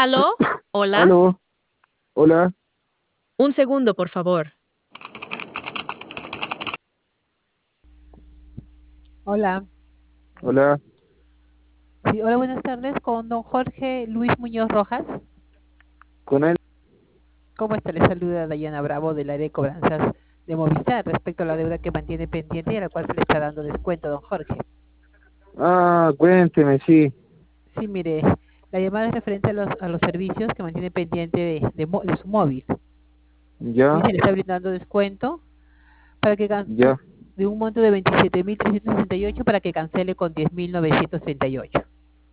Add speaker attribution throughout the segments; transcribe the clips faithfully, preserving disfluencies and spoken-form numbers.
Speaker 1: ¿Aló? ¿Hola?
Speaker 2: Aló, hola,
Speaker 1: Un segundo, por favor.
Speaker 3: Hola,
Speaker 2: hola,
Speaker 3: sí, hola, buenas tardes, con don Jorge Luis Muñoz Rojas.
Speaker 2: con él.
Speaker 3: ¿Cómo está? Le saluda Dayana Bravo del área de cobranzas de Movistar respecto a la deuda que mantiene pendiente y a la cual se le está dando descuento, don Jorge.
Speaker 2: Ah, cuénteme, sí,
Speaker 3: Sí, mire, la llamada es referente a los, a los servicios que mantiene pendiente de, de, mo- de su móvil. Y
Speaker 2: ya,
Speaker 3: se le está brindando descuento para que can-
Speaker 2: ya.
Speaker 3: de un monto de veintisiete mil trescientos sesenta y ocho para que cancele con diez mil novecientos treinta y ocho.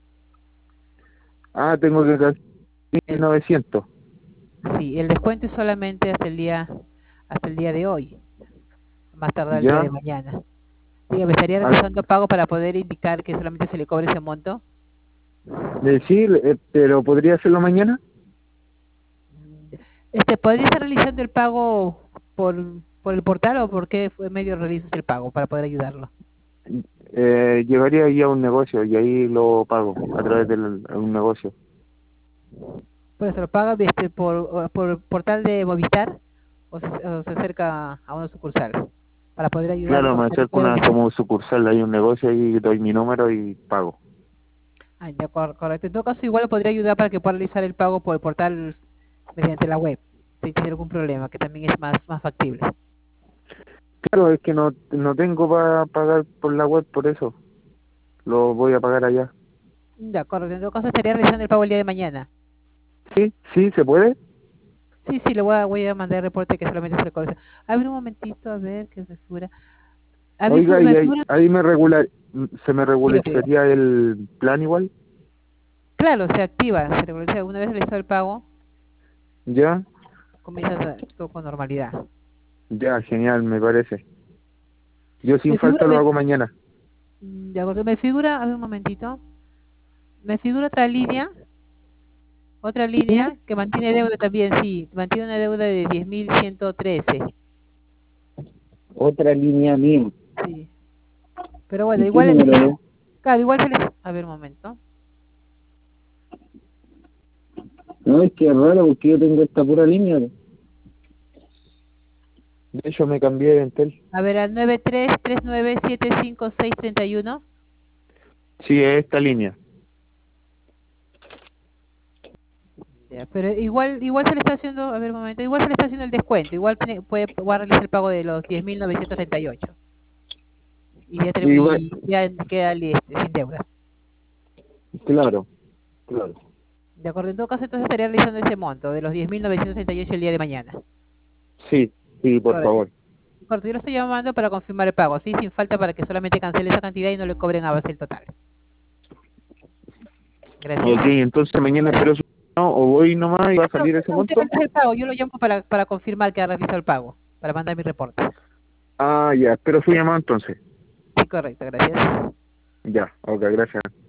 Speaker 2: Ah, tengo que gastar mil
Speaker 3: El,
Speaker 2: novecientos.
Speaker 3: sí, el descuento es solamente hasta el día, hasta el día de hoy, más tardar el día de
Speaker 2: Ya,
Speaker 3: mañana. Dígame, ¿estaría
Speaker 2: ah,
Speaker 3: realizando pago para poder indicar que solamente se le cobre ese monto?
Speaker 2: decir, eh, pero ¿podría hacerlo mañana?
Speaker 3: Este, ¿podría estar realizando el pago por, por el portal o por qué fue medio realizas el pago para poder ayudarlo?
Speaker 2: Eh, llegaría ahí a un negocio y ahí lo pago a través de un negocio.
Speaker 3: Pues se lo paga este, por, por portal de Movistar o se, o se acerca a una sucursal para poder ayudarlo
Speaker 2: Claro,
Speaker 3: con
Speaker 2: me
Speaker 3: usted
Speaker 2: acerco a
Speaker 3: puede
Speaker 2: una
Speaker 3: realizar.
Speaker 2: como sucursal, hay un negocio y doy mi número y pago.
Speaker 3: Ah, de acuerdo, correcto. En todo caso, igual lo podría ayudar para que pueda realizar el pago por el portal mediante la web, si tiene algún problema, que también es más, más factible.
Speaker 2: Claro, es que no, no tengo para pagar por la web, por eso lo voy a pagar allá.
Speaker 3: De acuerdo, en todo caso estaría realizando el pago el día de mañana.
Speaker 2: Sí, sí, ¿se puede?
Speaker 3: Sí, sí, le voy a, voy a mandar el reporte que solamente se reconoce. A ver un momentito, a ver qué me figura. A ver,
Speaker 2: Oiga,
Speaker 3: me
Speaker 2: y ahí,
Speaker 3: figura.
Speaker 2: ahí me regular, se me
Speaker 3: Diga, diga.
Speaker 2: regularizaría el plan igual,
Speaker 3: Claro, se activa, se regulariza. Una vez realizado el pago,
Speaker 2: ¿ya?
Speaker 3: comienza todo con normalidad.
Speaker 2: Ya, genial, me parece. Yo sin
Speaker 3: Me figura,
Speaker 2: falta lo
Speaker 3: me,
Speaker 2: hago mañana.
Speaker 3: mm, de acuerdo, me figura, a ver un momentito. Me figura otra línea, otra línea que mantiene deuda también, sí, mantiene una deuda de diez mil ciento trece.
Speaker 2: Otra línea mía.
Speaker 3: Sí, pero bueno,
Speaker 2: ¿Y qué
Speaker 3: igual,
Speaker 2: número es?
Speaker 3: claro, igual se les... A ver un momento.
Speaker 2: No, es que es raro porque yo tengo esta pura línea. De hecho, me cambié de Entel.
Speaker 3: A ver, al nueve tres tres nueve siete cinco seis tres uno.
Speaker 2: Sí, es esta línea.
Speaker 3: Ya, pero igual igual se le está haciendo, a ver un momento, igual se le está haciendo el descuento, igual tiene- puede, puede realizar el pago de los diez mil novecientos treinta y ocho y ya, ter-
Speaker 2: Y va-
Speaker 3: y ya queda li- este, sin deuda.
Speaker 2: claro, claro.
Speaker 3: De acuerdo, en todo caso entonces estaría realizando ese monto de los diez mil novecientos treinta y ocho el día de mañana.
Speaker 2: Sí, sí, por
Speaker 3: Correcto.
Speaker 2: favor.
Speaker 3: Correcto, yo lo estoy llamando para confirmar el pago, sí, sin falta para que solamente cancele esa cantidad y no le cobren a base el total.
Speaker 2: Ok,
Speaker 3: Gracias.
Speaker 2: entonces mañana espero su... no, o voy nomás y va a
Speaker 3: No,
Speaker 2: salir ese
Speaker 3: no, usted
Speaker 2: monto.
Speaker 3: realiza el pago, yo lo llamo para, para confirmar que ha realizado el pago, para mandar mi reporte.
Speaker 2: Ah, ya, espero su llamada entonces.
Speaker 3: Sí, correcto, gracias.
Speaker 2: Ya, ok, gracias.